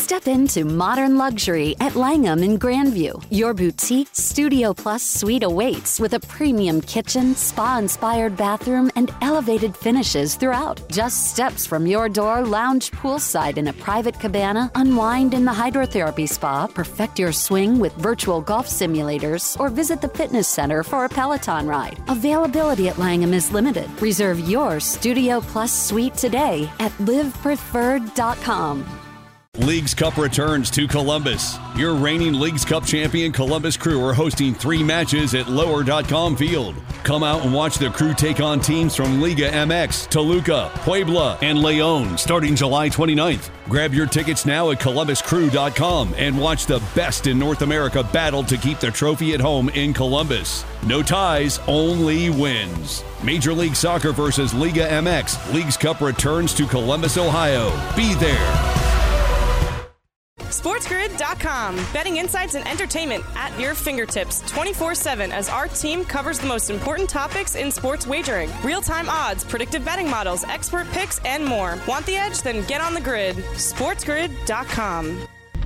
Step into modern luxury at Langham in Grandview. Your boutique Studio Plus suite awaits with a premium kitchen, spa-inspired bathroom, and elevated finishes throughout. Just steps from your door, lounge poolside in a private cabana, unwind in the hydrotherapy spa, perfect your swing with virtual golf simulators, or visit the fitness center for a Peloton ride. Availability at Langham is limited. Reserve your Studio Plus suite today at livepreferred.com. Leagues Cup returns to Columbus. Your reigning Leagues Cup champion Columbus Crew are hosting 3 matches at Lower.com Field. Come out and watch the Crew take on teams from Liga MX, Toluca, Puebla, and León starting July 29th. Grab your tickets now at columbuscrew.com and watch the best in North America battle to keep the trophy at home in Columbus. No ties, only wins. Major League Soccer versus Liga MX. Leagues Cup returns to Columbus, Ohio. Be there. SportsGrid.com. Betting insights and entertainment at your fingertips 24/7 as our team covers the most important topics in sports wagering. Real-time odds, predictive betting models, expert picks, and more. Want the edge? Then get on the grid. SportsGrid.com.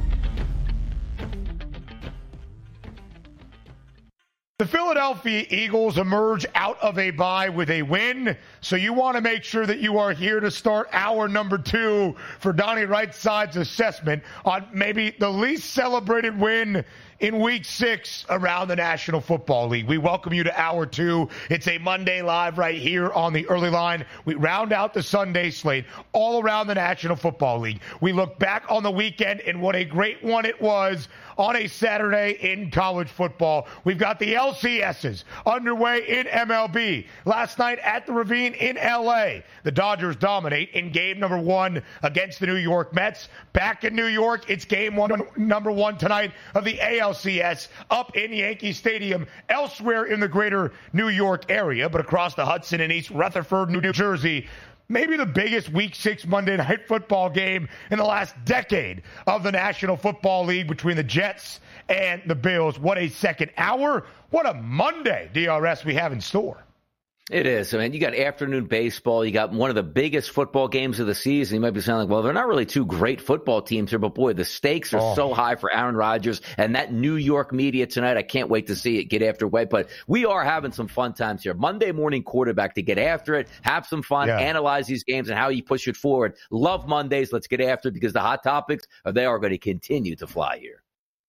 The Philadelphia Eagles emerge out of a bye with a win, so you want to make sure that you are here to start hour number 2 for Donnie Rightside assessment on maybe the least celebrated win in Week 6 around the National Football League. We welcome you to Hour 2. It's a Monday Live right here on the early line. We round out the Sunday slate all around the National Football League. We look back on the weekend and what a great one it was on a Saturday in college football. We've got the LCSs underway in MLB. Last night at the Ravine in LA, the Dodgers dominate in game number 1 against the New York Mets. Back in New York, it's game number 1 tonight of the ALCS up in Yankee Stadium, elsewhere in the greater New York area, but across the Hudson in East Rutherford, New Jersey. Maybe the biggest Week 6 Monday Night Football game in the last decade of the National Football League between the Jets and the Bills. What a second hour. What a Monday, DRS, we have in store. It is. I mean, you got afternoon baseball. You got one of the biggest football games of the season. You might be saying, like, well, they're not really 2 great football teams here, but boy, the stakes are so high for Aaron Rodgers and that New York media tonight. I can't wait to see it get after it. But we are having some fun times here. Monday morning quarterback to get after it, have some fun, analyze these games and how you push it forward. Love Mondays. Let's get after it because the hot topics they are going to continue to fly here.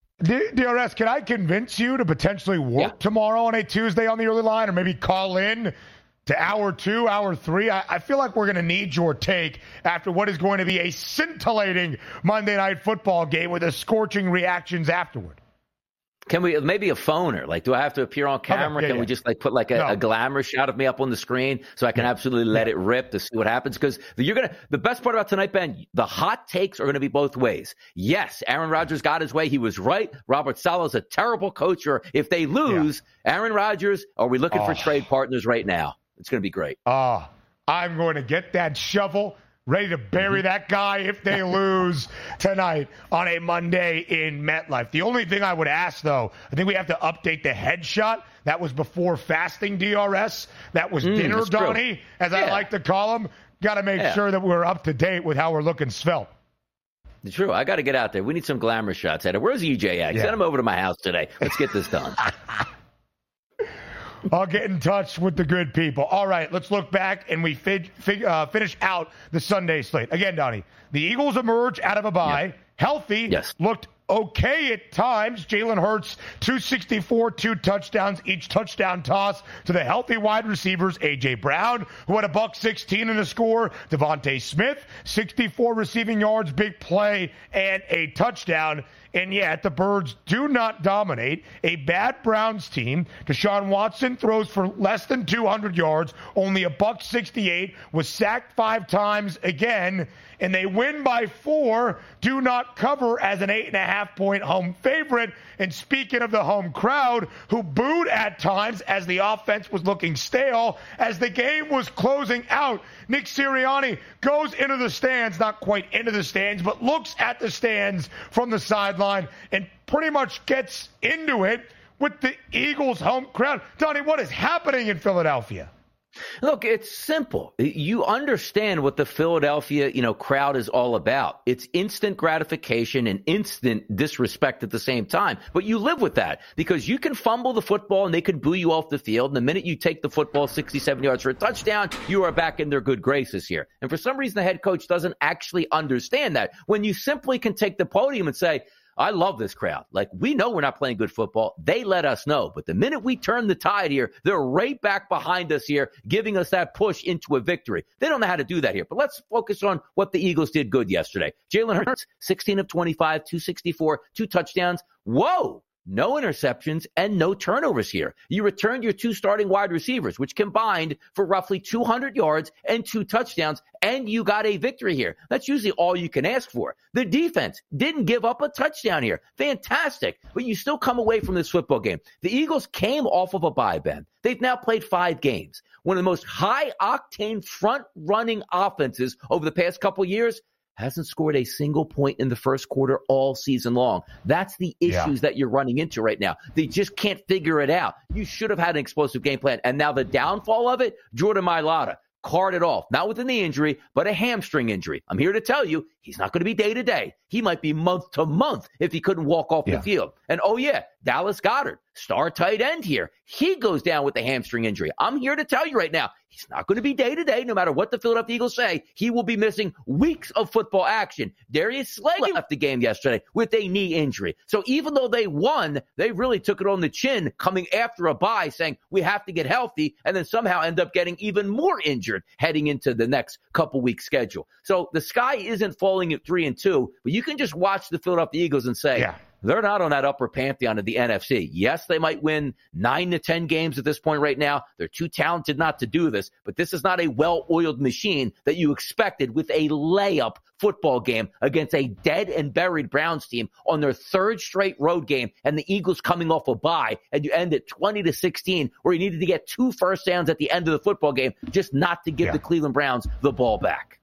DRS, can I convince you to potentially work tomorrow on a Tuesday on the early line, or maybe call in to Hour 2, Hour 3? I feel like we're going to need your take after what is going to be a scintillating Monday Night Football game with the scorching reactions afterward. Can we, maybe a phoner? Like, do I have to appear on camera? Can we just like put like a glamour shot of me up on the screen so I can absolutely let it rip to see what happens? Because the best part about tonight, Ben, the hot takes are going to be both ways. Yes, Aaron Rodgers got his way. He was right. Robert Saleh's a terrible coach. Or if they lose, Aaron Rodgers, are we looking for trade partners right now? It's going to be great. I'm going to get that shovel ready to bury that guy if they lose tonight on a Monday in MetLife. The only thing I would ask, though, I think we have to update the headshot. That was before fasting, DRS. That was dinner, Donnie, as I like to call him. Got to make sure that we're up to date with how we're looking svelte. True. I got to get out there. We need some glamour shots. Where's EJ at? Send him over to my house today. Let's get this done. I'll get in touch with the good people. All right, let's look back and we finish out the Sunday slate. Again, Donnie, the Eagles emerge out of a bye, healthy, looked okay at times. Jalen Hurts, 264, 2 touchdowns, each touchdown toss to the healthy wide receivers, A.J. Brown, who had $116 in the score, Devontae Smith, 64 receiving yards, big play, and a touchdown. And yet, the Birds do not dominate a bad Browns team. Deshaun Watson throws for less than 200 yards, only $168, was sacked 5 times again, and they win by 4, do not cover as an 8.5-point home favorite. And speaking of the home crowd, who booed at times as the offense was looking stale, as the game was closing out, Nick Sirianni goes into the stands, not quite into the stands, but looks at the stands from the sideline and pretty much gets into it with the Eagles home crowd. Donnie, what is happening in Philadelphia? Look, it's simple. You understand what the Philadelphia, crowd is all about. It's instant gratification and instant disrespect at the same time. But you live with that because you can fumble the football and they can boo you off the field. And the minute you take the football 67 yards for a touchdown, you are back in their good graces here. And for some reason, the head coach doesn't actually understand that. When you simply can take the podium and say, I love this crowd. Like, we know we're not playing good football. They let us know. But the minute we turn the tide here, they're right back behind us here, giving us that push into a victory. They don't know how to do that here. But let's focus on what the Eagles did good yesterday. Jalen Hurts, 16 of 25, 264, 2 touchdowns. Whoa! No interceptions and no turnovers here. You returned your 2 starting wide receivers, which combined for roughly 200 yards and 2 touchdowns, and you got a victory here. That's usually all you can ask for. The defense didn't give up a touchdown here. Fantastic. But you still come away from this football game. The Eagles came off of a bye, Ben. They've now played 5 games. One of the most high-octane front-running offenses over the past couple years. Hasn't scored a single point in the first quarter all season long. That's the issues that you're running into right now. They just can't figure it out. You should have had an explosive game plan. And now the downfall of it, Jordan Mailata carted off, not with a knee injury, but a hamstring injury. I'm here to tell you, he's not going to be day to day. He might be month to month if he couldn't walk off the field. And Dallas Goedert, star tight end here. He goes down with the hamstring injury. I'm here to tell you right now, he's not going to be day to day, no matter what the Philadelphia Eagles say. He will be missing weeks of football action. Darius Slay left the game yesterday with a knee injury. So even though they won, they really took it on the chin coming after a bye saying we have to get healthy and then somehow end up getting even more injured heading into the next couple weeks schedule. So the sky isn't falling at 3-2, but you can just watch the Philadelphia Eagles and say, they're not on that upper pantheon of the NFC. Yes, they might win 9 to 10 games at this point right now. They're too talented not to do this, but this is not a well-oiled machine that you expected with a layup football game against a dead and buried Browns team on their 3rd straight road game, and the Eagles coming off a bye, and you end at 20-16, where you needed to get 2 first downs at the end of the football game just not to give the Cleveland Browns the ball back.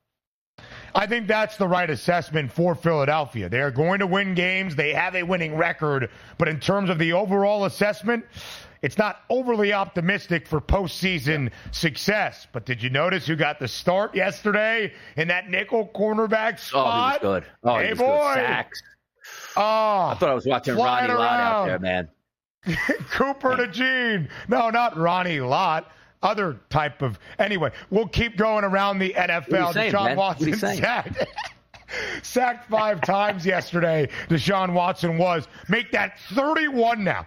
I think that's the right assessment for Philadelphia. They are going to win games. They have a winning record. But in terms of the overall assessment, it's not overly optimistic for postseason success. But did you notice who got the start yesterday in that nickel cornerback spot? Oh, he was good. Oh, hey, he was boy. good. Sacks. Oh, I thought I was watching Ronnie Lott out there, man. Cooper DeJean. No, not Ronnie Lott. Other type of – anyway, we'll keep going around the NFL. Deshaun Watson sacked 5 times yesterday. Deshaun Watson was. Make that 31 now.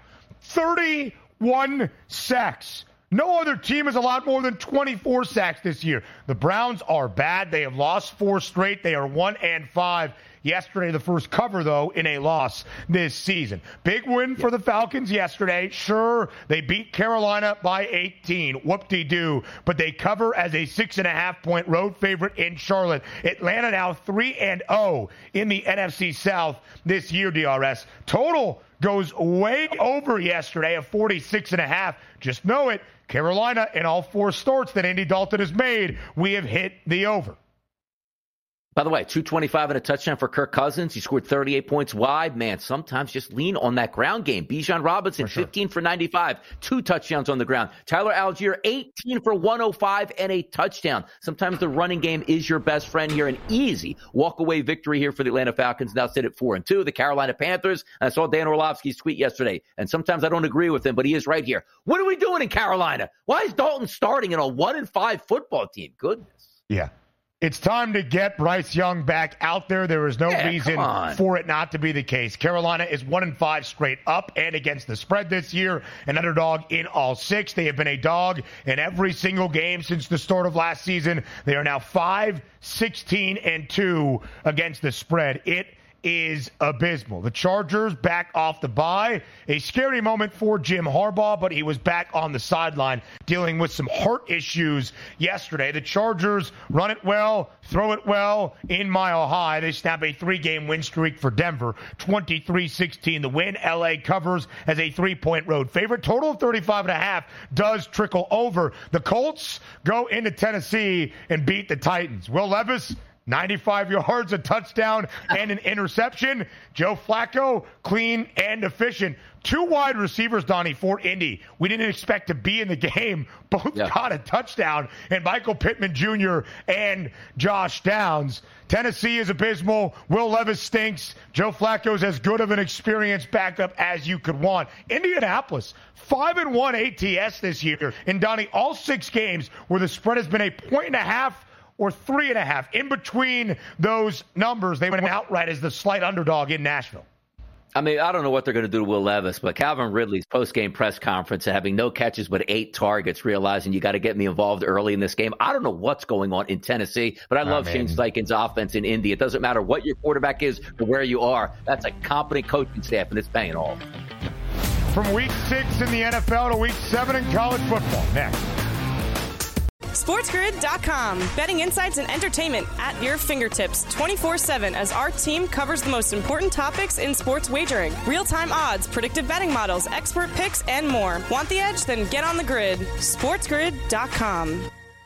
31 sacks. No other team has allowed more than 24 sacks this year. The Browns are bad. They have lost 4 straight. They are 1-5. Yesterday, the first cover, though, in a loss this season. Big win for the Falcons yesterday. Sure, they beat Carolina by 18. Whoop-de-doo. But they cover as a 6.5-point road favorite in Charlotte. Atlanta now 3-0 in the NFC South this year, DRS. Total goes way over yesterday of 46.5. Just know it. Carolina, in all 4 starts that Andy Dalton has made, we have hit the over. By the way, 225 and a touchdown for Kirk Cousins. He scored 38 points wide. Man, sometimes just lean on that ground game. Bijan Robinson, 15 for 95, 2 touchdowns on the ground. Tyler Algier, 18 for 105 and a touchdown. Sometimes the running game is your best friend here. An easy walk-away victory here for the Atlanta Falcons. Now sit at 4-2. The Carolina Panthers. I saw Dan Orlovsky's tweet yesterday, and sometimes I don't agree with him, but he is right here. What are we doing in Carolina? Why is Dalton starting in a 1-5 football team? Goodness. Yeah. It's time to get Bryce Young back out there. There is no reason for it not to be the case. Carolina is 1-5 straight up and against the spread this year. An underdog in all 6. They have been a dog in every single game since the start of last season. They are now 5-16-2 against the spread. It is abysmal. The Chargers back off the bye. A scary moment for Jim Harbaugh, but he was back on the sideline dealing with some heart issues yesterday. The Chargers run it well, throw it well in Mile High. They snap a 3-game win streak for Denver, 23-16 the win. LA covers as a 3-point road favorite. Total of 35.5 does trickle over. The Colts go into Tennessee and beat the Titans. Will Levis 95 yards, a touchdown, and an interception. Joe Flacco, clean and efficient. 2 wide receivers, Donnie, for Indy. We didn't expect to be in the game. Both got a touchdown, and Michael Pittman Jr. and Josh Downs. Tennessee is abysmal. Will Levis stinks. Joe Flacco's as good of an experienced backup as you could want. Indianapolis, 5-1 ATS this year. And, Donnie, all 6 games where the spread has been a 1.5 or 3.5. In between those numbers, they went outright as the slight underdog in Nashville. I mean, I don't know what they're going to do to Will Levis, but Calvin Ridley's post-game press conference having no catches but 8 targets, realizing you got to get me involved early in this game. I don't know what's going on in Tennessee, but I love Shane Steichen's offense in Indy. It doesn't matter what your quarterback is or where you are. That's a competent coaching staff, and it's paying off. From week 6 in the NFL to week 7 in college football. Next. SportsGrid.com. Betting insights and entertainment at your fingertips 24/7 as our team covers the most important topics in sports wagering. Real-time odds, predictive betting models, expert picks, and more. Want the edge? Then get on the grid. SportsGrid.com.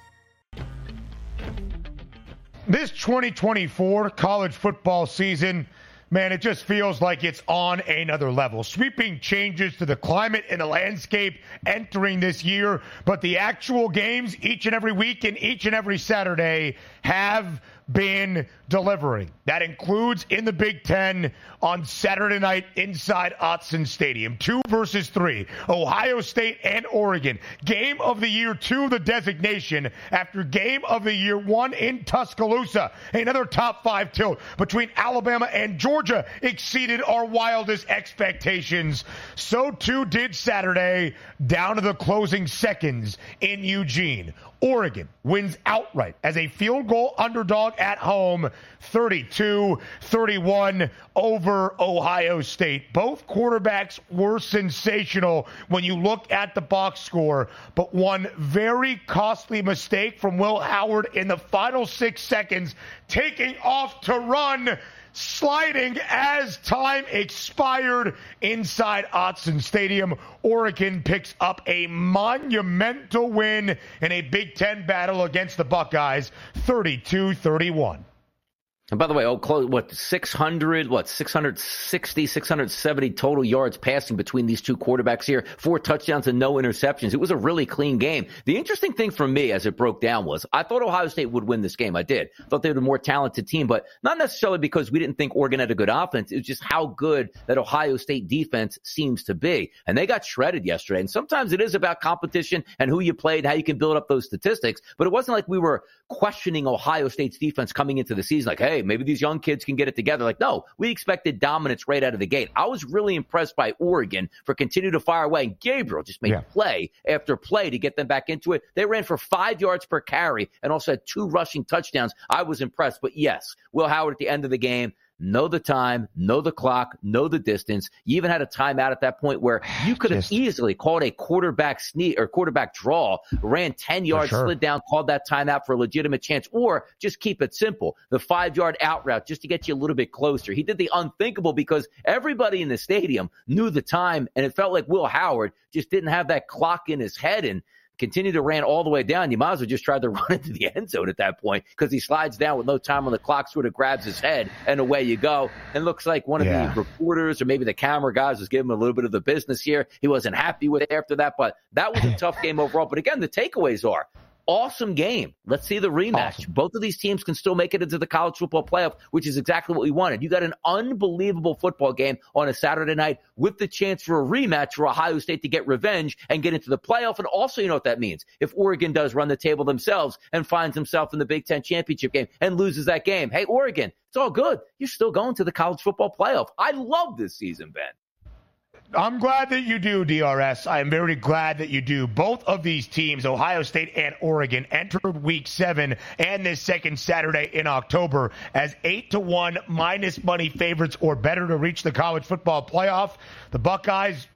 This 2024 college football season, man, it just feels like it's on another level. Sweeping changes to the climate and the landscape entering this year, but the actual games each and every week and each and every Saturday have been delivering. That includes in the Big Ten on Saturday night inside Autzen Stadium. 2 versus 3. Ohio State and Oregon. Game of the Year 2, the designation, after Game of the Year 1 in Tuscaloosa. Another top 5 tilt between Alabama and Georgia exceeded our wildest expectations. So too did Saturday, down to the closing seconds in Eugene. Oregon wins outright as a field goal underdog at home, 32-31 over Ohio State. Both quarterbacks were sensational when you look at the box score, but one very costly mistake from Will Howard in the final 6 seconds, taking off to run, sliding as time expired inside Autzen Stadium. Oregon picks up a monumental win in a Big Ten battle against the Buckeyes, 32-31. And by the way, 660, 670 total yards passing between these two quarterbacks here, 4 touchdowns and no interceptions. It was a really clean game. The interesting thing for me as it broke down was I thought Ohio State would win this game. I did. I thought they were a more talented team, but not necessarily because we didn't think Oregon had a good offense. It was just how good that Ohio State defense seems to be. And they got shredded yesterday. And sometimes it is about competition and who you played, how you can build up those statistics. But it wasn't like we were questioning Ohio State's defense coming into the season like, hey, maybe these young kids can get it together. Like, no, we expected dominance right out of the gate. I was really impressed by Oregon for continuing to fire away. And Gabriel just made play after play to get them back into it. They ran for 5 yards per carry and also had 2 rushing touchdowns. I was impressed. But yes, Will Howard at the end of the game, know the time, know the clock, know the distance. You even had a timeout at that point where you could have easily called a quarterback sneak or quarterback draw, ran 10 yards, slid down, called that timeout for a legitimate chance, or just keep it simple. The 5-yard out route just to get you a little bit closer. He did the unthinkable because everybody in the stadium knew the time, and it felt like Will Howard just didn't have that clock in his head and continued to ran all the way down. You might as well just tried to run into the end zone at that point because he slides down with no time on the clock, sort of grabs his head, and away you go. And looks like one of the reporters or maybe the camera guys was giving him a little bit of the business here. He wasn't happy with it after that, but that was a tough game overall. But again, the takeaways are, awesome game. Let's see the rematch. Awesome. Both of these teams can still make it into the college football playoff, which is exactly what we wanted. You got an unbelievable football game on a Saturday night with the chance for a rematch for Ohio State to get revenge and get into the playoff. And also, you know what that means? If Oregon does run the table themselves and finds himself in the Big Ten championship game and loses that game, hey, Oregon, it's all good. You're still going to the college football playoff. I love this season, Ben. I'm glad that you do, DRS. I am very glad that you do. Both of these teams, Ohio State and Oregon, entered Week 7 and this second Saturday in October as 8-1 minus money favorites or better to reach the college football playoff. The Buckeyes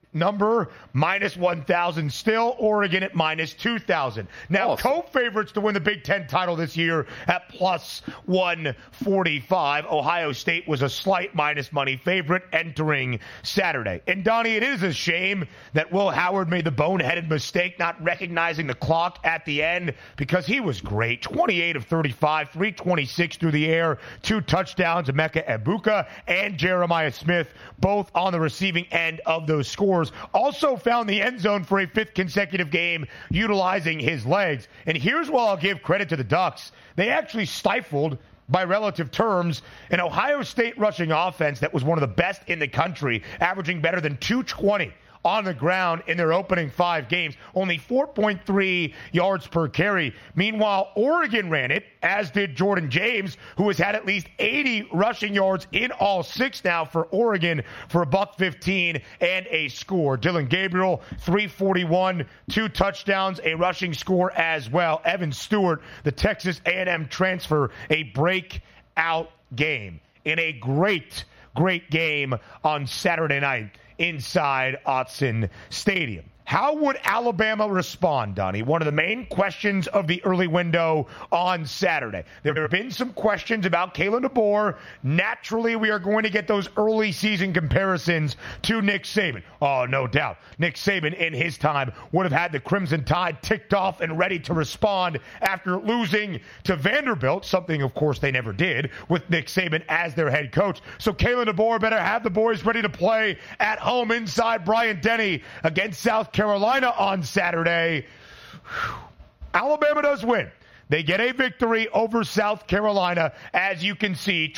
number minus 1,000 still. Oregon at minus 2,000. Now, co-favorites to win the Big Ten title this year at plus 145. Ohio State was a slight minus money favorite entering Saturday. And Donnie, it is a shame that Will Howard made the boneheaded mistake not recognizing the clock at the end, because he was great. 28 of 35, 326 through the air, 2 touchdowns. Emeka Egbuka and Jeremiah Smith both on the receiving end of those scores. Also found the end zone for a 5th consecutive game utilizing his legs. And here's where I'll give credit to the Ducks. They actually stifled, by relative terms, an Ohio State rushing offense that was one of the best in the country, averaging better than 220 on the ground in their opening 5 games, only 4.3 yards per carry. Meanwhile, Oregon ran it, as did Jordan James, who has had at least 80 rushing yards in all 6 now for Oregon for $115 and a score. Dylan Gabriel, 341, 2 touchdowns, a rushing score as well. Evan Stewart, the Texas A&M transfer, a breakout game in a great game on Saturday night inside Autzen Stadium. How would Alabama respond, Donnie? One of the main questions of the early window on Saturday. There have been some questions about Kalen DeBoer. Naturally, we are going to get those early season comparisons to Nick Saban. Oh, no doubt. Nick Saban, in his time, would have had the Crimson Tide ticked off and ready to respond after losing to Vanderbilt, something, of course, they never did, with Nick Saban as their head coach. So Kalen DeBoer better have the boys ready to play at home inside Bryant-Denny against South Carolina on Saturday. Alabama does win. They get a victory over South Carolina, as you can see,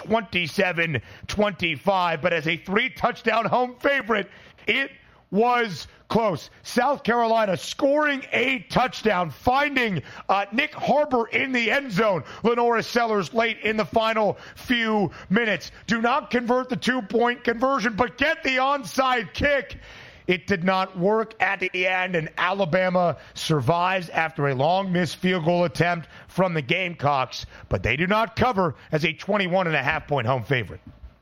27-25. But as a 3-touchdown home favorite, it was close. South Carolina scoring a touchdown, finding Nick Harbor in the end zone. Lenora Sellers late in the final few minutes. Do not convert the 2-point conversion, but get the onside kick. It did not work at the end, and Alabama survives after a long missed field goal attempt from the Gamecocks, but they do not cover as a 21.5-point home favorite.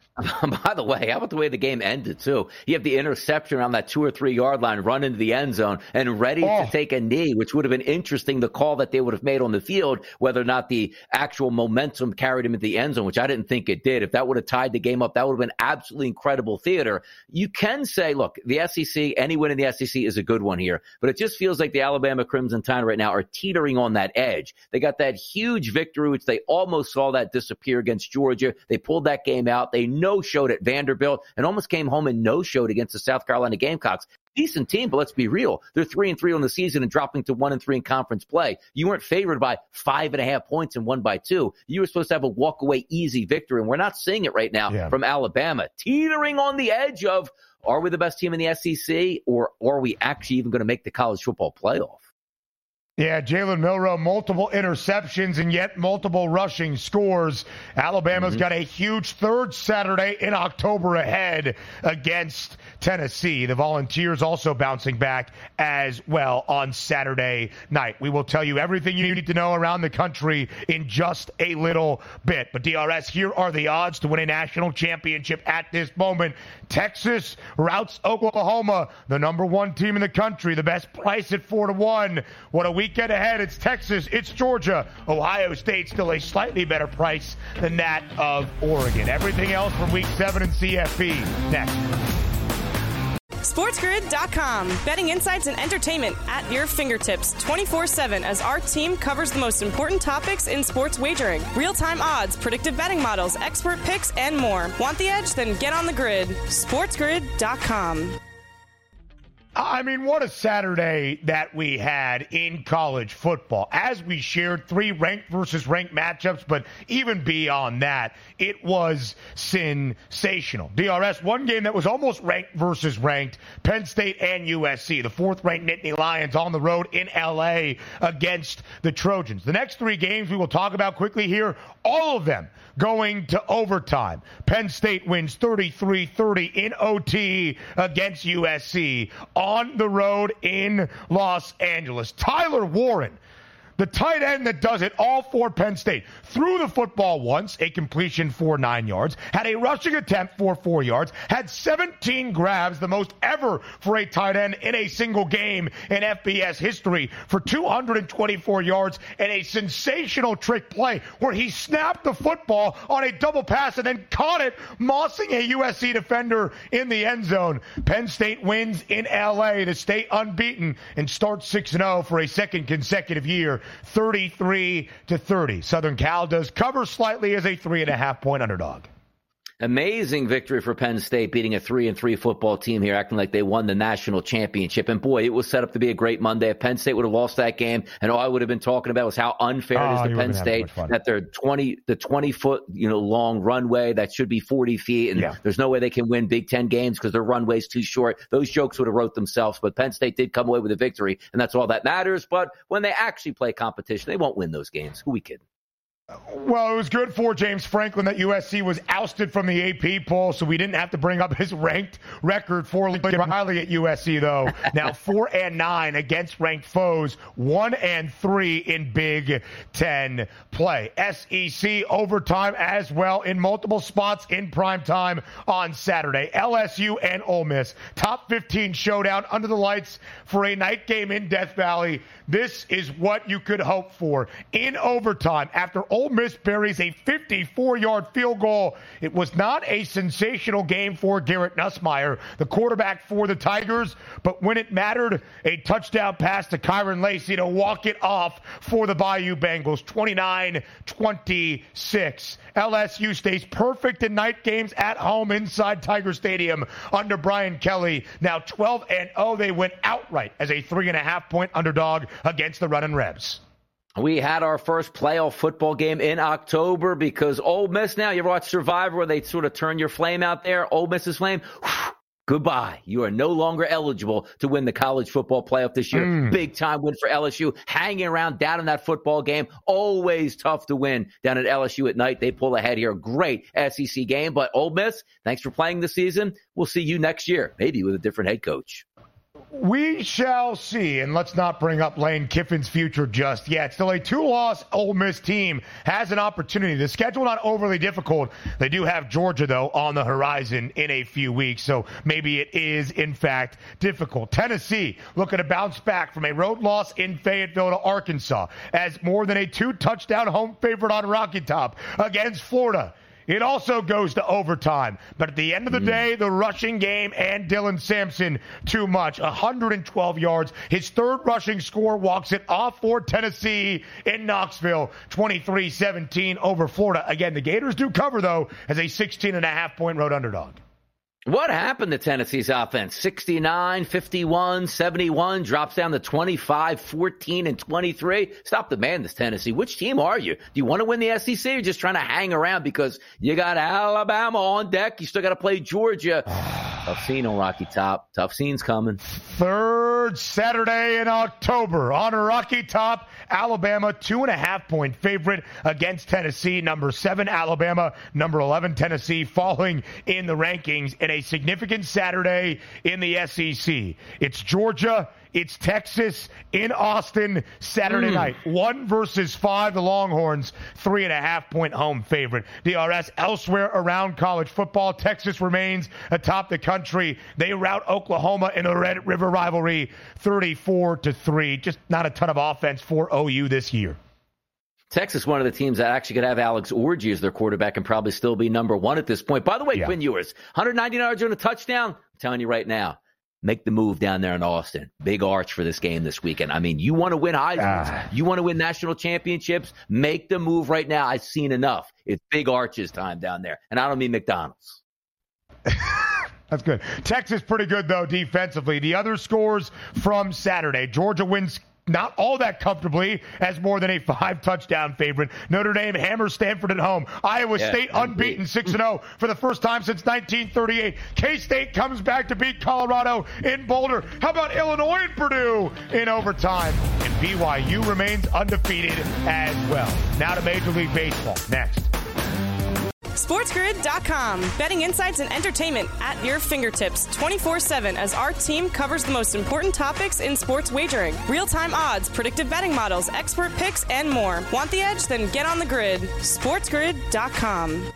By the way, how about the way the game ended, too? You have the interception around that 2 or 3 yard line, run into the end zone, and ready to take a knee, which would have been interesting, the call that they would have made on the field, whether or not the actual momentum carried him into the end zone, which I didn't think it did. If that would have tied the game up, that would have been absolutely incredible theater. You can say, look, the SEC, any win in the SEC is a good one here, but it just feels like the Alabama Crimson Tide right now are teetering on that edge. They got that huge victory, which they almost saw that disappear against Georgia. They pulled that game out. They no-showed at Vanderbilt and almost came home and no-showed against the South Carolina Gamecocks. Decent team, but let's be real. They're 3-3 on the season and dropping to 1-3 in conference play. You weren't favored by 5.5 points and won by 2. You were supposed to have a walk-away easy victory, and we're not seeing it right now from Alabama. Teetering on the edge of, are we the best team in the SEC, or are we actually even going to make the college football playoff? Yeah, Jalen Milroe, multiple interceptions and yet multiple rushing scores. Alabama's got a huge third Saturday in October ahead against Tennessee. The Volunteers also bouncing back as well on Saturday night. We will tell you everything you need to know around the country in just a little bit. But DRS, here are the odds to win a national championship at this moment. Texas routs Oklahoma, the number 1 team in the country, the best price at 4-1. What a weekend ahead. It's Texas, it's Georgia. Ohio State still a slightly better price than that of Oregon. Everything else from Week 7 in CFP next. SportsGrid.com. Betting insights and entertainment at your fingertips 24/7 as our team covers the most important topics in sports wagering. Real-time odds, predictive betting models, expert picks, and more. Want the edge? Then get on the grid. SportsGrid.com. I mean, what a Saturday that we had in college football. As we shared 3 ranked versus ranked matchups, but even beyond that, it was sensational. DRS, one game that was almost ranked versus ranked, Penn State and USC. The 4th-ranked Nittany Lions on the road in L.A. against the Trojans. The next 3 games we will talk about quickly here, all of them going to overtime. Penn State wins 33-30 in OT against USC on the road in Los Angeles. Tyler Warren, the tight end that does it all for Penn State. Threw the football once, a completion for 9 yards, had a rushing attempt for 4 yards, had 17 grabs, the most ever for a tight end in a single game in FBS history, for 224 yards, and a sensational trick play where he snapped the football on a double pass and then caught it, mossing a USC defender in the end zone. Penn State wins in LA to stay unbeaten and start 6-0 for a second consecutive year, 33-30. Southern Cal does cover slightly as a 3.5-point underdog. Amazing victory for Penn State, beating a 3-3 football team here, acting like they won the national championship. And boy, it was set up to be a great Monday. If Penn State would have lost that game, and all I would have been talking about was how unfair it is to Penn State that they're 20-foot, long runway that should be 40 feet, and there's no way they can win Big Ten games because their runway's too short. Those jokes would have wrote themselves, but Penn State did come away with a victory, and that's all that matters. But when they actually play competition, they won't win those games. Who we kidding? Well, it was good for James Franklin that USC was ousted from the AP poll, so we didn't have to bring up his ranked record for Lincoln Riley at USC, though. Now 4-9 against ranked foes, 1-3 in Big Ten play. SEC overtime as well in multiple spots in prime time on Saturday. LSU and Ole Miss, top 15 showdown under the lights for a night game in Death Valley. This is what you could hope for. In overtime, after Ole Miss buries a 54-yard field goal, it was not a sensational game for Garrett Nussmeier, the quarterback for the Tigers, but when it mattered, a touchdown pass to Kyron Lacey to walk it off for the Bayou Bengals, 29-26. LSU stays perfect in night games at home inside Tiger Stadium under Brian Kelly. Now 12-0, they went outright as a 3.5-point underdog against the Runnin' Rebs. We had our first playoff football game in October because Ole Miss, now you ever watch Survivor where they sort of turn your flame out there? Ole Miss's flame, goodbye. You are no longer eligible to win the college football playoff this year. Big time win for LSU. Hanging around down in that football game. Always tough to win down at LSU at night. They pull ahead here. Great SEC game. But Ole Miss, thanks for playing this season. We'll see you next year, maybe with a different head coach. We shall see, and let's not bring up Lane Kiffin's future just yet. Still a 2-loss Ole Miss team has an opportunity. The schedule not overly difficult. They do have Georgia, though, on the horizon in a few weeks, so maybe it is, in fact, difficult. Tennessee looking to bounce back from a road loss in Fayetteville to Arkansas as more than a 2-touchdown home favorite on Rocky Top against Florida. It also goes to overtime. But at the end of the day, the rushing game and Dylan Sampson, too much. 112 yards. His third rushing score walks it off for Tennessee in Knoxville. 23-17 over Florida. Again, the Gators do cover, though, as a 16.5-point road underdog. What happened to Tennessee's offense? 69, 51, 71, drops down to 25, 14, and 23. Stop the madness, Tennessee. Which team are you? Do you want to win the SEC or you're just trying to hang around because you got Alabama on deck? You still got to play Georgia. Tough scene on Rocky Top. Tough scene's coming. Third Saturday in October on Rocky Top. Alabama, 2.5-point favorite against Tennessee. Number 7, Alabama. Number 11, Tennessee, falling in the rankings in a significant Saturday in the SEC. It's Georgia. It's Texas in Austin Saturday night. 1 versus 5, the Longhorns, 3.5-point home favorite. DRS elsewhere around college football. Texas remains atop the country. They rout Oklahoma in a Red River rivalry, 34-3. Just not a ton of offense for OU this year. Texas, one of the teams that actually could have Alex Orji as their quarterback and probably still be number 1 at this point. By the way, Quinn Ewers, 190 yards and a touchdown. I'm telling you right now, make the move down there in Austin. Big arch for this game this weekend. I mean, you want to win Heisman, you want to win national championships, make the move right now. I've seen enough. It's big arches time down there. And I don't mean McDonald's. That's good. Texas pretty good, though, defensively. The other scores from Saturday. Georgia wins not all that comfortably as more than a 5-touchdown favorite. Notre Dame hammers Stanford at home. Iowa State unbeaten 6-0 for the first time since 1938. K-State comes back to beat Colorado in Boulder. How about Illinois and Purdue in overtime? And BYU remains undefeated as well. Now to Major League Baseball. Next. SportsGrid.com. Betting insights and entertainment at your fingertips 24/7 as our team covers the most important topics in sports wagering. Real-time odds, predictive betting models, expert picks, and more. Want the edge? Then get on the grid. SportsGrid.com.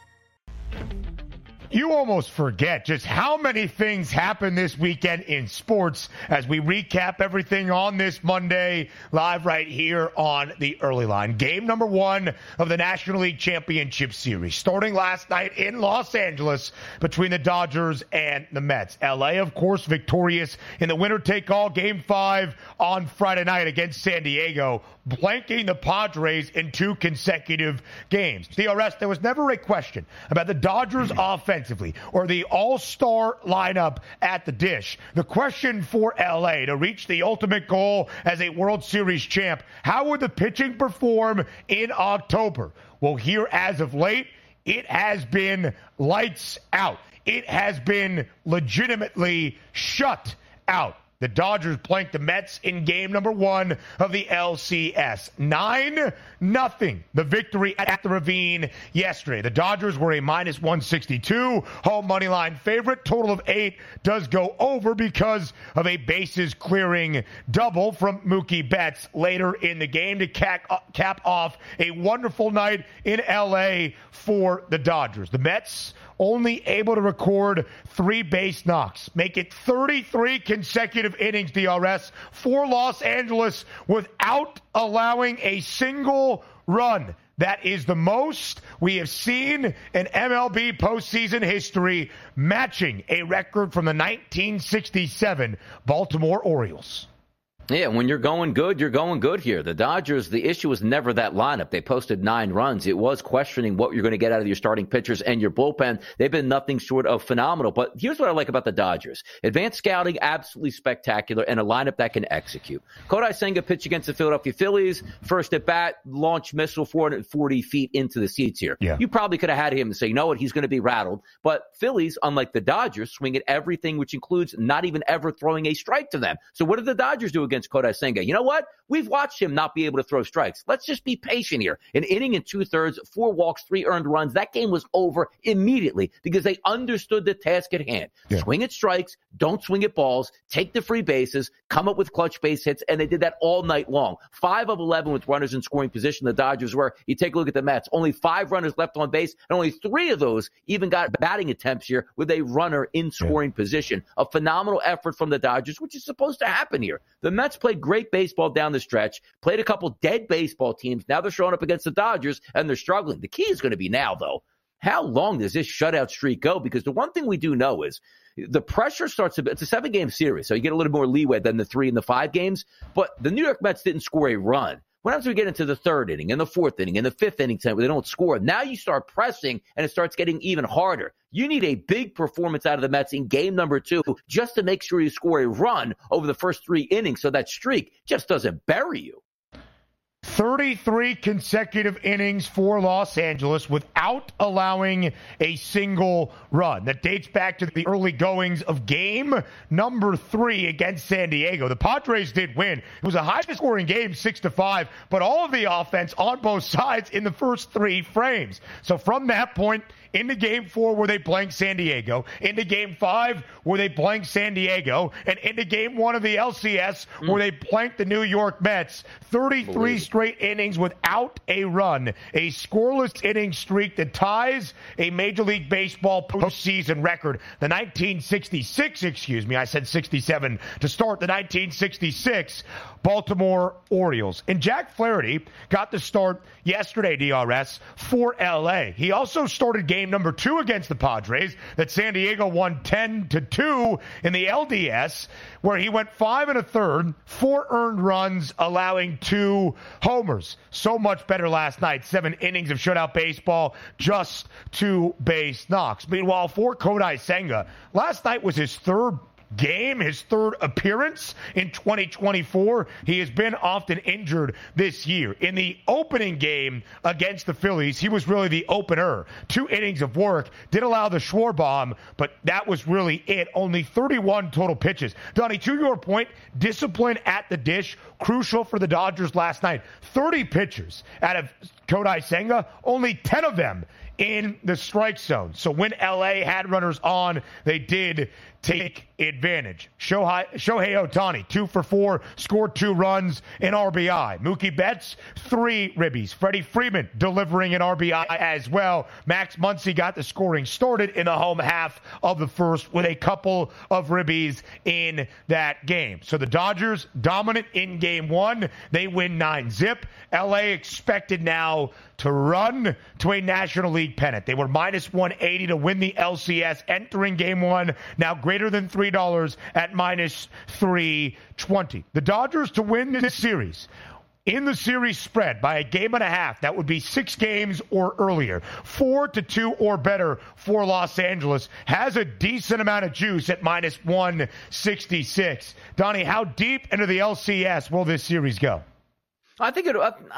You almost forget just how many things happened this weekend in sports as we recap everything on this Monday live right here on the Early Line. Game number 1 of the National League Championship Series starting last night in Los Angeles between the Dodgers and the Mets. LA, of course, victorious in the winner-take-all Game 5 on Friday night against San Diego, blanking the Padres in 2 consecutive games. DRS, there was never a question about the Dodgers offensively or the all-star lineup at the dish. The question for LA to reach the ultimate goal as a World Series champ, how would the pitching perform in October? Well, here as of late, it has been lights out. It has been legitimately shut out. The Dodgers blanked the Mets in game number 1 of the LCS. 9-0, the victory at the Ravine yesterday. The Dodgers were a minus 162 home money line favorite. Total of 8 does go over because of a bases clearing double from Mookie Betts later in the game to cap off a wonderful night in LA for the Dodgers. The Mets only able to record 3 base knocks, make it 33 consecutive innings, DRS, for Los Angeles without allowing a single run. That is the most we have seen in MLB postseason history, matching a record from the 1967 Baltimore Orioles. Yeah, when you're going good, you're going good here. The Dodgers, the issue was never that lineup. They posted 9 runs. It was questioning what you're going to get out of your starting pitchers and your bullpen. They've been nothing short of phenomenal. But here's what I like about the Dodgers. Advanced scouting, absolutely spectacular, and a lineup that can execute. Kodai Senga pitched against the Philadelphia Phillies. First at bat, launch missile 440 feet into the seats here. Yeah. You probably could have had him say, you know what, he's going to be rattled. But Phillies, unlike the Dodgers, swing at everything, which includes not even ever throwing a strike to them. So what did the Dodgers do against Kodai Senga? You know what? We've watched him not be able to throw strikes. Let's just be patient here. An inning and 2/3, 4 walks, 3 earned runs. That game was over immediately because they understood the task at hand. Yeah. Swing at strikes, don't swing at balls, take the free bases, come up with clutch base hits, and they did that all night long. 5 of 11 with runners in scoring position. The Dodgers were. You take a look at the Mets. Only 5 runners left on base, and only 3 of those even got batting attempts here with a runner in scoring position. A phenomenal effort from the Dodgers, which is supposed to happen here. The Mets played great baseball down the stretch, played a couple dead baseball teams. Now they're showing up against the Dodgers, and they're struggling. The key is going to be now, though, how long does this shutout streak go? Because the one thing we do know is the pressure starts it's a 7-game series, so you get a little more leeway than the 3 and the 5 games. But the New York Mets didn't score a run. What happens when we get into the 3rd inning and the 4th inning and the 5th inning where they don't score? Now you start pressing, and it starts getting even harder. You need a big performance out of the Mets in game number 2 just to make sure you score a run over the first 3 innings so that streak just doesn't bury you. 33 consecutive innings for Los Angeles without allowing a single run. That dates back to the early goings of game number 3 against San Diego. The Padres did win. It was a high-scoring game, 6-5, but all of the offense on both sides in the first 3 frames. So from that point, into Game 4 where they blanked San Diego, into Game 5 where they blanked San Diego, and into Game 1 of the LCS where they blanked the New York Mets. 33 straight innings without a run. A scoreless inning streak that ties a Major League Baseball postseason record. The 1966, I said 67 to start, the 1966 Baltimore Orioles. And Jack Flaherty got the start yesterday, DRS, for LA. He also started game number 2 against the Padres that San Diego won 10-2 in the LDS, where he went 5 1/3, 4 earned runs, allowing 2 homers. So much better last night. 7 innings of shutout baseball, just 2 base knocks. Meanwhile, for Kodai Senga, last night was his 3rd game, his 3rd appearance in 2024. He has been often injured this year. In the opening game against the Phillies, he was really the opener. 2 innings of work, did allow the Schwarber, but that was really it. Only 31 total pitches. Donnie, to your point, discipline at the dish, crucial for the Dodgers last night. 30 pitchers out of Kodai Senga, only 10 of them in the strike zone. So when LA had runners on, they did take advantage. Shohei Ohtani, 2 for 4, scored 2 runs, an RBI. Mookie Betts, 3 ribbies. Freddie Freeman delivering an RBI as well. Max Muncy got the scoring started in the home half of the first with a couple of ribbies in that game. So the Dodgers dominant in game 1. They win 9-0. LA expected now to run to a National League pennant. They were minus 180 to win the LCS entering game 1. Now greater than $3 at minus 320. The Dodgers to win this series in the series spread by a game and a half. That would be 6 games or earlier. 4-2 or better for Los Angeles. Has a decent amount of juice at minus 166. Donnie, how deep into the LCS will this series go? I think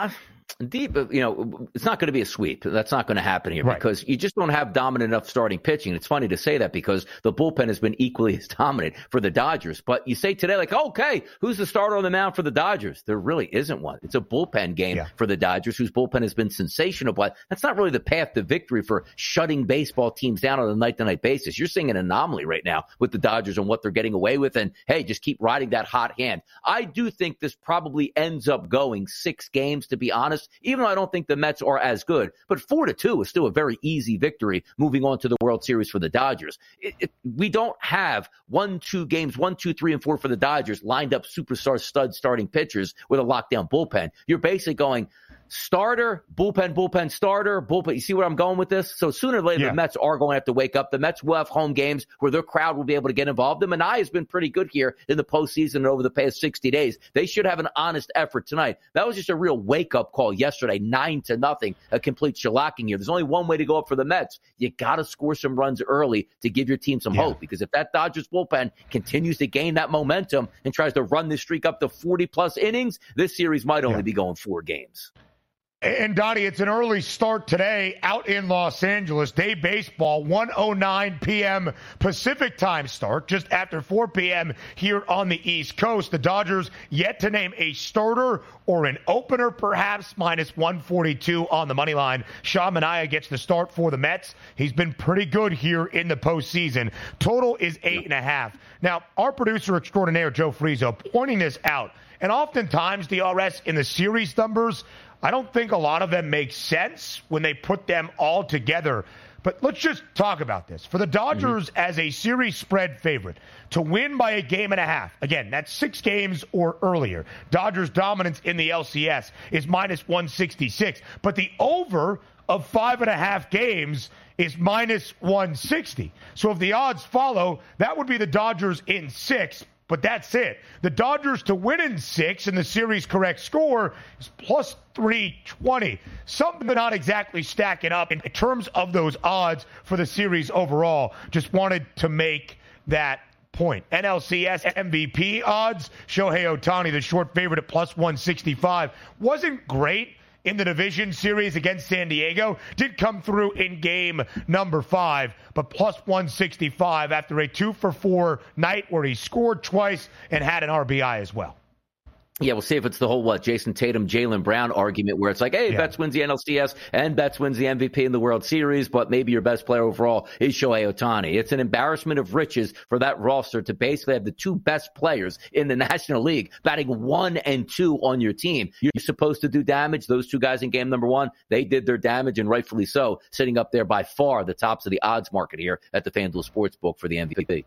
deep, it's not going to be a sweep. That's not going to happen here because you just don't have dominant enough starting pitching. It's funny to say that because the bullpen has been equally as dominant for the Dodgers. But you say today, like, okay, who's the starter on the mound for the Dodgers? There really isn't one. It's a bullpen game for the Dodgers, whose bullpen has been sensational. But that's not really the path to victory for shutting baseball teams down on a night-to-night basis. You're seeing an anomaly right now with the Dodgers and what they're getting away with. And, hey, just keep riding that hot hand. I do think this probably ends up going 6 games, to be honest, even though I don't think the Mets are as good. But 4-2 is still a very easy victory moving on to the World Series for the Dodgers. We don't have 1-2 games, 1, 2, 3, and 4 for the Dodgers lined up superstar stud starting pitchers with a lockdown bullpen. You're basically going starter, bullpen, starter, bullpen. You see where I'm going with this? So sooner or later, the Mets are going to have to wake up. The Mets will have home games where their crowd will be able to get involved. The Manaea has been pretty good here in the postseason and over the past 60 days. They should have an honest effort tonight. That was just a real wake-up call yesterday, 9-0, a complete shellacking here. There's only one way to go up for the Mets. You got to score some runs early to give your team some hope, because if that Dodgers bullpen continues to gain that momentum and tries to run this streak up to 40-plus innings, this series might only be going 4 games. And, Donnie, it's an early start today out in Los Angeles. Day baseball, 1:09 p.m. Pacific time start, just after 4 p.m. here on the East Coast. The Dodgers yet to name a starter or an opener, perhaps, minus 142 on the money line. Sean Manaea gets the start for the Mets. He's been pretty good here in the postseason. Total is 8.5. Now, our producer extraordinaire, Joe Frizo, pointing this out. And oftentimes, the DRS in the series numbers, I don't think a lot of them make sense when they put them all together. But let's just talk about this. For the Dodgers as a series spread favorite to win by a game and a half, again, that's 6 games or earlier. Dodgers dominance in the LCS is minus 166. But the over of 5.5 games is minus 160. So if the odds follow, that would be the Dodgers in 6. But that's it. The Dodgers to win in 6 and the series correct score is plus 320. Something not exactly stacking up in terms of those odds for the series overall. Just wanted to make that point. NLCS MVP odds, Shohei Ohtani, the short favorite at plus 165. Wasn't great in the division series against San Diego. Did come through in game number 5, but plus 165 after a 2-for-4 night where he scored twice and had an RBI as well. Yeah, we'll see if it's the whole, Jason Tatum, Jaylen Brown argument where it's like, hey, Betts wins the NLCS and Betts wins the MVP in the World Series, but maybe your best player overall is Shohei Ohtani. It's an embarrassment of riches for that roster to basically have the 2 best players in the National League batting 1 and 2 on your team. You're supposed to do damage. Those 2 guys in game number 1, they did their damage, and rightfully so, sitting up there by far the tops of the odds market here at the FanDuel Sportsbook for the MVP.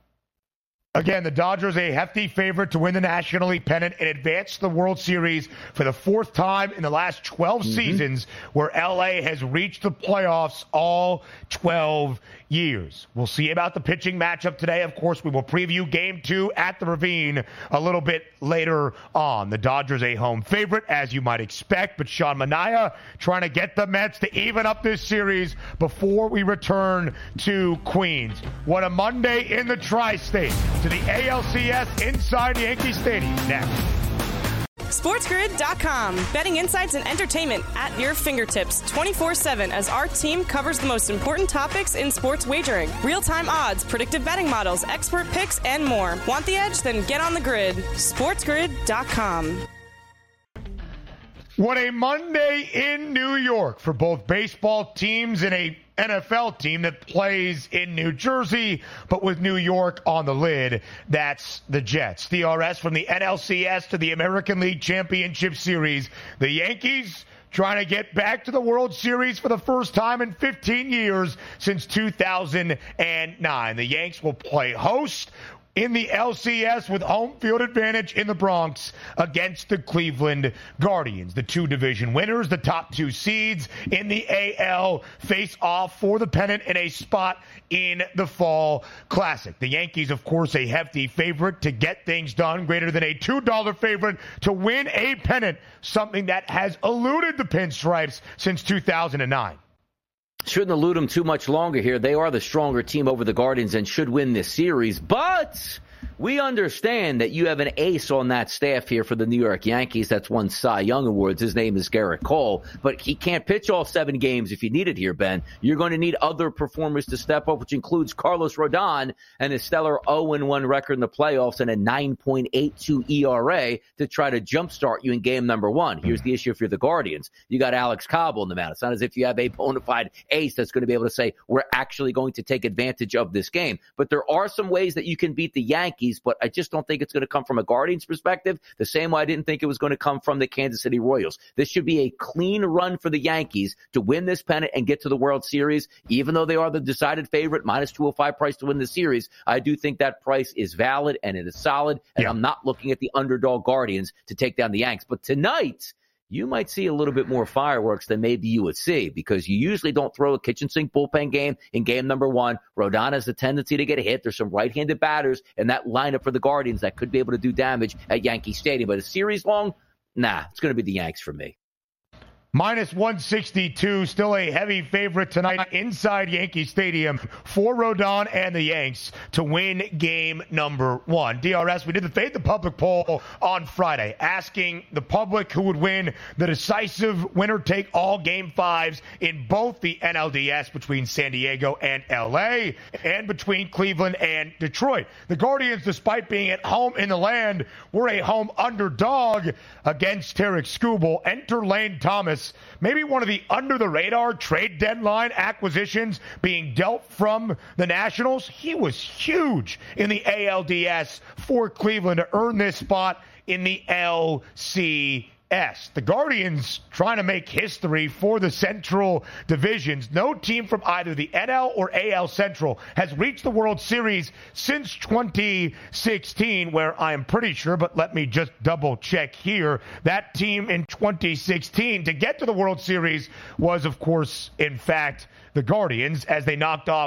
Again, the Dodgers a hefty favorite to win the National League pennant and advance to the World Series for the 4th time in the last 12 seasons, where LA has reached the playoffs all 12 years. We'll see about the pitching matchup today. Of course, we will preview Game 2 at the Ravine a little bit later on. The Dodgers a home favorite, as you might expect, but Sean Manaea trying to get the Mets to even up this series before we return to Queens. What a Monday in the Tri-State. To the ALCS inside Yankee Stadium next. SportsGrid.com. Betting insights and entertainment at your fingertips 24/7 as our team covers the most important topics in sports wagering. Real-time odds, predictive betting models, expert picks, and more. Want the edge? Then get on the grid. SportsGrid.com. What a Monday in New York for both baseball teams in a NFL team that plays in New Jersey, but with New York on the lid. That's the Jets. DRS from the NLCS to the American League Championship Series. The Yankees trying to get back to the World Series for the first time in 15 years since 2009. The Yanks will play host in the LCS with home field advantage in the Bronx against the Cleveland Guardians. The two division winners, the top two seeds in the AL, face off for the pennant in a spot in the Fall Classic. The Yankees, of course, a hefty favorite to get things done, greater than a $2 favorite to win a pennant, something that has eluded the Pinstripes since 2009. Shouldn't elude them too much longer here. They are the stronger team over the Guardians and should win this series. But we understand that you have an ace on that staff here for the New York Yankees. That's won Cy Young Awards. His name is Garrett Cole. But he can't pitch all 7 games if you need it here, Ben. You're going to need other performers to step up, which includes Carlos Rodon and his stellar 0-1 record in the playoffs and a 9.82 ERA to try to jumpstart you in game number 1. Here's the issue if you're the Guardians. You got Alex Cobb on the mound. It's not as if you have a bona fide ace that's going to be able to say, we're actually going to take advantage of this game. But there are some ways that you can beat the Yankees, but I just don't think it's going to come from a Guardians perspective, the same way I didn't think it was going to come from the Kansas City Royals. This should be a clean run for the Yankees to win this pennant and get to the World Series. Even though they are the decided favorite, minus 205 price to win the series, I do think that price is valid and it is solid, and I'm not looking at the underdog Guardians to take down the Yanks. But tonight, you might see a little bit more fireworks than maybe you would see, because you usually don't throw a kitchen sink bullpen game in game number 1. Rodon has a tendency to get a hit. There's some right-handed batters in that lineup for the Guardians that could be able to do damage at Yankee Stadium. But a series long, it's going to be the Yanks for me. Minus 162, still a heavy favorite tonight inside Yankee Stadium for Rodon and the Yanks to win game number 1. DRS, we did the Fade the Public poll on Friday, asking the public who would win the decisive winner-take-all Game 5s in both the NLDS between San Diego and L.A. and between Cleveland and Detroit. The Guardians, despite being at home in the land, were a home underdog against Tarek Skubal. Enter Lane Thomas, maybe one of the under-the-radar trade deadline acquisitions being dealt from the Nationals. He was huge in the ALDS for Cleveland to earn this spot in the LCS. The Guardians trying to make history for the Central Divisions. No team from either the NL or AL Central has reached the World Series since 2016, where I am pretty sure, but let me just double check here, that team in 2016 to get to the World Series was, of course, in fact, the Guardians, as they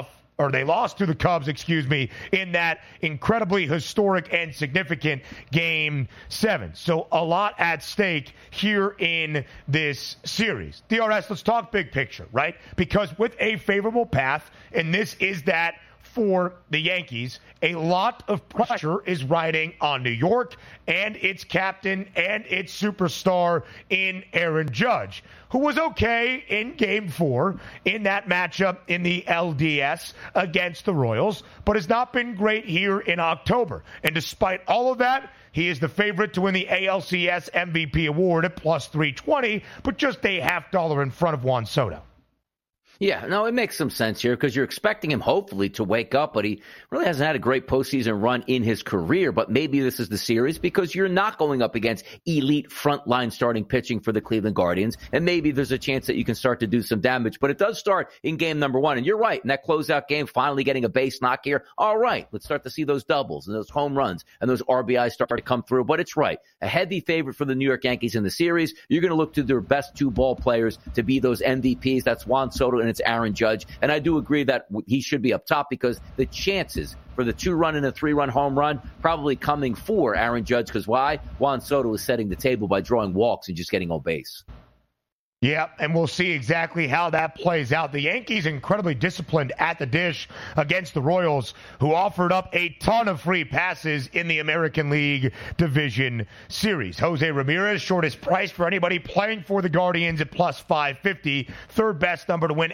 lost to the Cubs, in that incredibly historic and significant Game 7. So a lot at stake here in this series. DRS, let's talk big picture, right? Because with a favorable path, and this is that for the Yankees, a lot of pressure is riding on New York and its captain and its superstar in Aaron Judge, who was okay in Game 4 in that matchup in the LDS against the Royals, but has not been great here in October. And despite all of that, he is the favorite to win the ALCS MVP award at plus 320, but just a $0.50 in front of Juan Soto. Yeah, no, it makes some sense here because you're expecting him hopefully to wake up, but he really hasn't had a great postseason run in his career. But maybe this is the series because you're not going up against elite frontline starting pitching for the Cleveland Guardians, and maybe there's a chance that you can start to do some damage. But it does start in game number 1, and you're right. In that closeout game, finally getting a base knock here. All right, let's start to see those doubles and those home runs and those RBIs start to come through. But it's right. A heavy favorite for the New York Yankees in the series. You're going to look to their best 2 ball players to be those MVPs. That's Juan Soto and it's Aaron Judge. And I do agree that he should be up top because the chances for the 2-run and a 3-run home run probably coming for Aaron Judge. Because why? Juan Soto is setting the table by drawing walks and just getting on base. Yeah, and we'll see exactly how that plays out. The Yankees incredibly disciplined at the dish against the Royals, who offered up a ton of free passes in the American League Division Series. Jose Ramirez, shortest price for anybody playing for the Guardians at plus 550. Third best number to win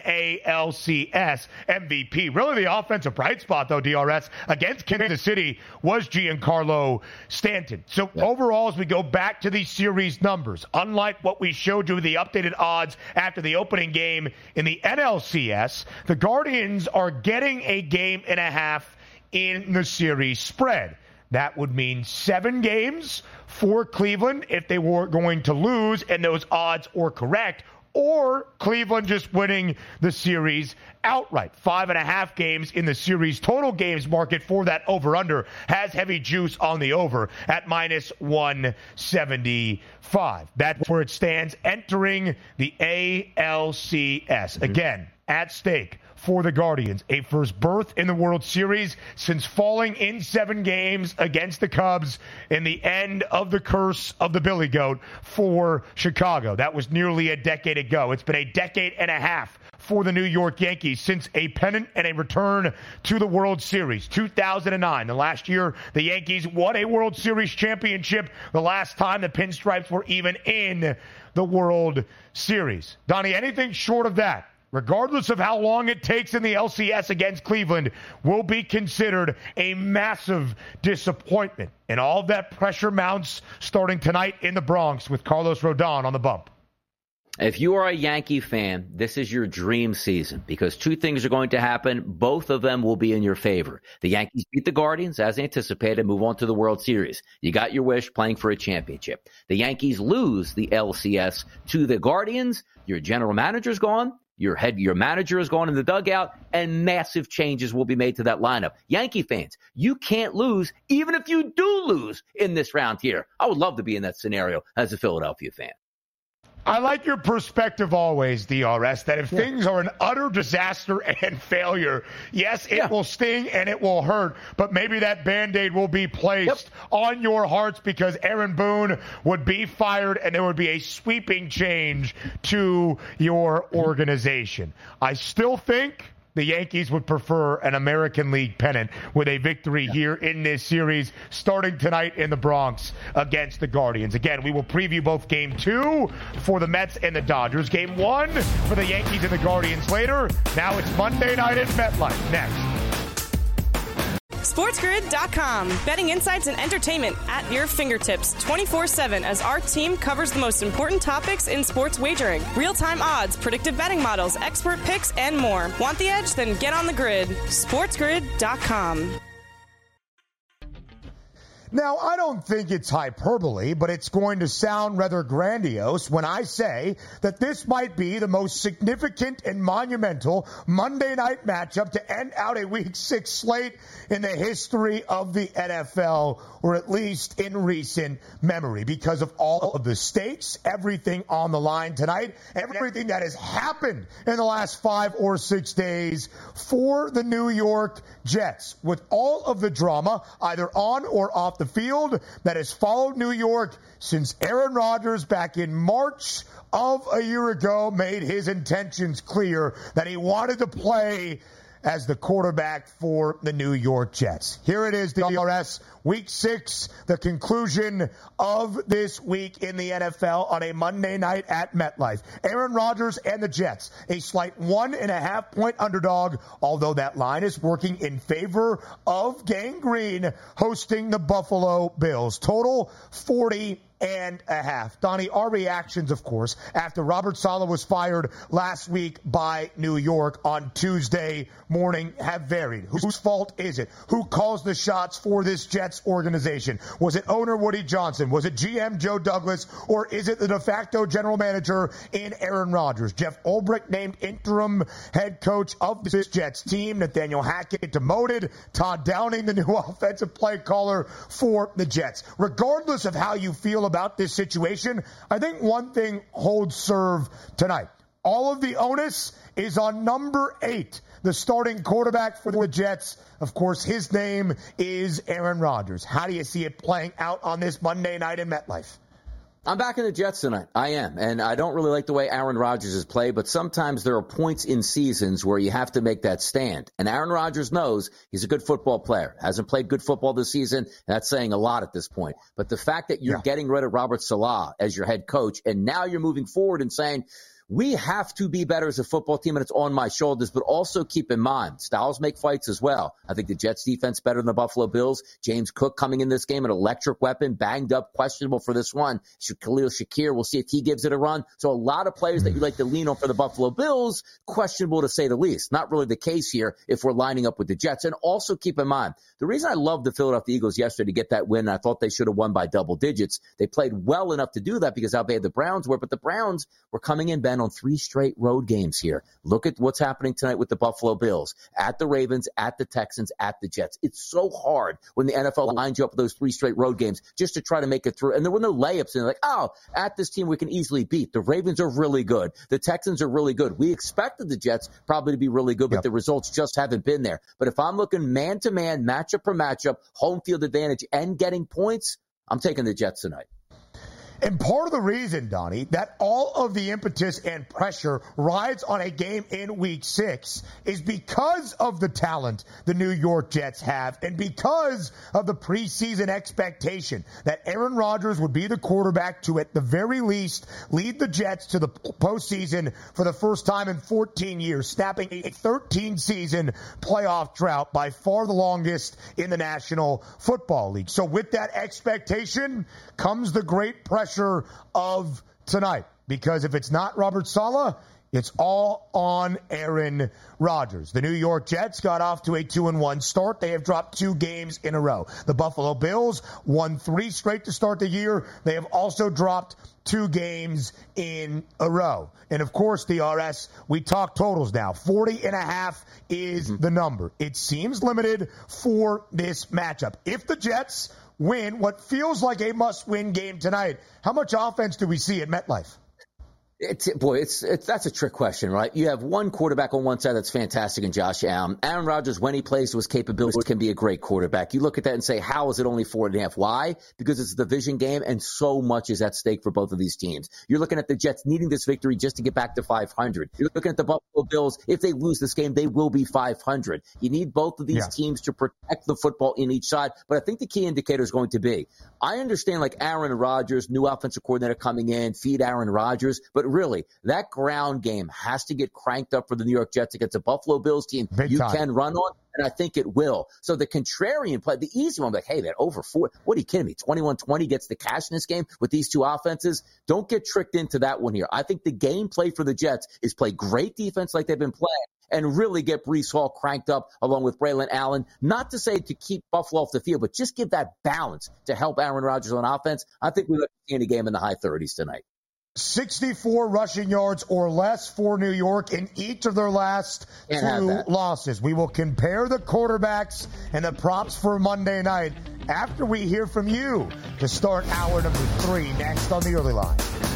ALCS MVP. Really the offensive bright spot, though, DRS, against Kansas City was Giancarlo Stanton. So overall, as we go back to these series numbers, unlike what we showed you, the updated odds after the opening game in the NLCS. The Guardians are getting a game and a half in the series spread. That would mean 7 games for Cleveland if they were going to lose and those odds were correct, or Cleveland just winning the series outright. 5.5 games in the series total games market for that over-under has heavy juice on the over at minus 175. That's where it stands entering the ALCS. Again, at stake for the Guardians, a first berth in the World Series since falling in 7 games against the Cubs in the end of the curse of the Billy Goat for Chicago. That was nearly a decade ago. It's been a decade and a half for the New York Yankees since a pennant and a return to the World Series. 2009, the last year the Yankees won a World Series championship, the last time the Pinstripes were even in the World Series. Donnie, anything short of that, regardless of how long it takes in the LCS against Cleveland, will be considered a massive disappointment. And all of that pressure mounts starting tonight in the Bronx with Carlos Rodon on the bump. If you are a Yankee fan, this is your dream season because 2 things are going to happen. Both of them will be in your favor. The Yankees beat the Guardians as anticipated, move on to the World Series. You got your wish, playing for a championship. The Yankees lose the LCS to the Guardians. Your general manager's gone. Your manager is going in the dugout, and massive changes will be made to that lineup. Yankee fans, you can't lose, even if you do lose in this round here. I would love to be in that scenario as a Philadelphia fan. I like your perspective always, DRS, that if things are an utter disaster and failure, yes, it will sting and it will hurt, but maybe that Band-Aid will be placed on your hearts because Aaron Boone would be fired and there would be a sweeping change to your organization. I still think the Yankees would prefer an American League pennant with a victory here in this series starting tonight in the Bronx against the Guardians. Again, we will preview both Game 2 for the Mets and the Dodgers. Game 1 for the Yankees and the Guardians later. Now it's Monday night at MetLife. Next. SportsGrid.com. Betting insights and entertainment at your fingertips 24/7 as our team covers the most important topics in sports wagering. Real-time odds, predictive betting models, expert picks, and more. Want the edge? Then get on the grid. SportsGrid.com. Now, I don't think it's hyperbole, but it's going to sound rather grandiose when I say that this might be the most significant and monumental Monday night matchup to end out a Week 6 slate in the history of the NFL, or at least in recent memory, because of all of the stakes, everything on the line tonight, everything that has happened in the last 5 or 6 days for the New York Jets, with all of the drama either on or off the field that has followed New York since Aaron Rodgers back in March of a year ago made his intentions clear that he wanted to play as the quarterback for the New York Jets. Here it is, DRS, Week 6, the conclusion of this week in the NFL on a Monday night at MetLife. Aaron Rodgers and the Jets, a slight 1.5-point underdog, although that line is working in favor of Gang Green hosting the Buffalo Bills. Total 40.5. Donnie, our reactions, of course, after Robert Saleh was fired last week by New York on Tuesday morning have varied. Whose fault is it? Who calls the shots for this Jets organization? Was it owner Woody Johnson? Was it GM Joe Douglas? Or is it the de facto general manager in Aaron Rodgers? Jeff Ulbrich named interim head coach of this Jets team. Nathaniel Hackett demoted. Todd Downing, the new offensive play caller for the Jets. Regardless of how you feel about this situation, I think one thing holds serve tonight. All of the onus is on number 8, the starting quarterback for the Jets. Of course, his name is Aaron Rodgers. How do you see it playing out on this Monday night in MetLife? I'm back in the Jets tonight. I am. And I don't really like the way Aaron Rodgers has played, but sometimes there are points in seasons where you have to make that stand. And Aaron Rodgers knows he's a good football player. Hasn't played good football this season, and that's saying a lot at this point. But the fact that you're getting rid of Robert Saleh as your head coach, and now you're moving forward and saying, we have to be better as a football team, and it's on my shoulders. But also keep in mind, styles make fights as well. I think the Jets defense better than the Buffalo Bills. James Cook coming in this game, an electric weapon, banged up, questionable for this one. Khalil Shakir, we'll see if he gives it a run. So a lot of players that you like to lean on for the Buffalo Bills, questionable to say the least. Not really the case here if we're lining up with the Jets. And also keep in mind, the reason I love the Philadelphia Eagles yesterday to get that win, I thought they should have won by double digits. They played well enough to do that because how bad the Browns were, but the Browns were coming in, Ben, on 3 straight road games here. Look at what's happening tonight with the Buffalo Bills, at the Ravens, at the Texans, at the Jets. It's so hard when the NFL lines you up with those 3 straight road games just to try to make it through. And there were no layups. And they're like, oh, at this team we can easily beat. The Ravens are really good. The Texans are really good. We expected the Jets probably to be really good, but the results just haven't been there. But if I'm looking man-to-man, matchup per matchup, home field advantage, and getting points, I'm taking the Jets tonight. And part of the reason, Donnie, that all of the impetus and pressure rides on a game in Week 6 is because of the talent the New York Jets have and because of the preseason expectation that Aaron Rodgers would be the quarterback to, at the very least, lead the Jets to the postseason for the first time in 14 years, snapping a 13-season playoff drought, by far the longest in the National Football League. So with that expectation comes the great pressure of tonight, because if it's not Robert Saleh, it's all on Aaron Rodgers. The New York Jets got off to a 2-1 start. They have dropped 2 games in a row. The Buffalo Bills won 3 straight to start the year. They have also dropped 2 games in a row. And of course, the RS, we talk totals now. 40.5 is the number. It seems limited for this matchup. If the Jets win what feels like a must-win game tonight, how much offense do we see at MetLife? That's a trick question, right? You have one quarterback on one side that's fantastic in Josh Allen. Aaron Rodgers, when he plays to his capabilities, can be a great quarterback. You look at that and say, how is it only 4.5? Why? Because it's a division game and so much is at stake for both of these teams. You're looking at the Jets needing this victory just to get back to 500. You're looking at the Buffalo Bills. If they lose this game, they will be 500. You need both of these teams to protect the football in each side. But I think the key indicator is going to be, I understand like Aaron Rodgers, new offensive coordinator coming in, feed Aaron Rodgers, but really, that ground game has to get cranked up for the New York Jets against a Buffalo Bills team can run on, and I think it will. So the contrarian play, the easy one, like, hey, that over 4, what are you kidding me? 21-20 gets the cash in this game with these 2 offenses. Don't get tricked into that one here. I think the game play for the Jets is play great defense like they've been playing and really get Breece Hall cranked up along with Braylon Allen. Not to say to keep Buffalo off the field, but just give that balance to help Aaron Rodgers on offense. I think we're going to see a game in the high 30s tonight. 64 rushing yards or less for New York in each of their last 2 losses. We will compare the quarterbacks and the props for Monday night after we hear from you to start hour number 3 next on the Early Line.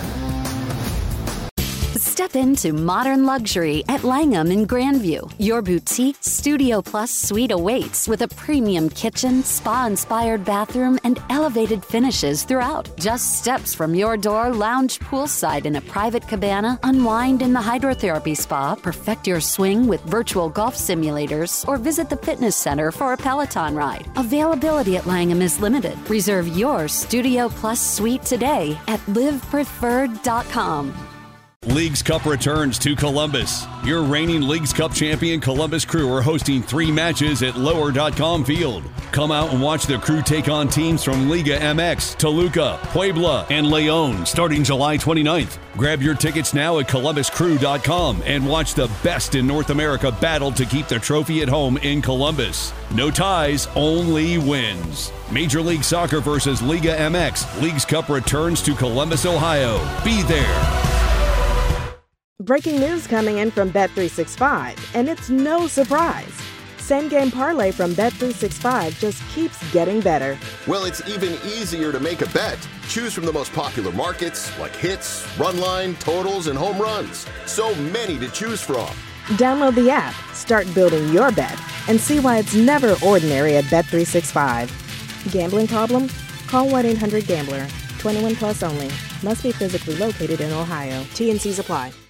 Step into modern luxury at Langham in Grandview. Your boutique Studio Plus suite awaits with a premium kitchen, spa-inspired bathroom, and elevated finishes throughout. Just steps from your door, lounge poolside in a private cabana, unwind in the hydrotherapy spa, perfect your swing with virtual golf simulators, or visit the fitness center for a Peloton ride. Availability at Langham is limited. Reserve your Studio Plus suite today at livepreferred.com. Leagues Cup returns to Columbus. Your reigning Leagues Cup champion Columbus Crew are hosting 3 matches at lower.com field. Come out and watch the Crew take on teams from Liga MX, Toluca, Puebla, and Leon starting July 29th. Grab your tickets now at columbuscrew.com and watch the best in North America battle to keep the trophy at home in Columbus. No ties, only wins. Major League Soccer versus Liga MX. Leagues Cup returns to Columbus, Ohio. Be there. Breaking news coming in from Bet365, and it's no surprise. Same Game Parlay from Bet365 just keeps getting better. Well, it's even easier to make a bet. Choose from the most popular markets like hits, run line, totals, and home runs. So many to choose from. Download the app, start building your bet, and see why it's never ordinary at Bet365. Gambling problem? Call 1-800-GAMBLER. 21 plus only. Must be physically located in Ohio. T&Cs apply.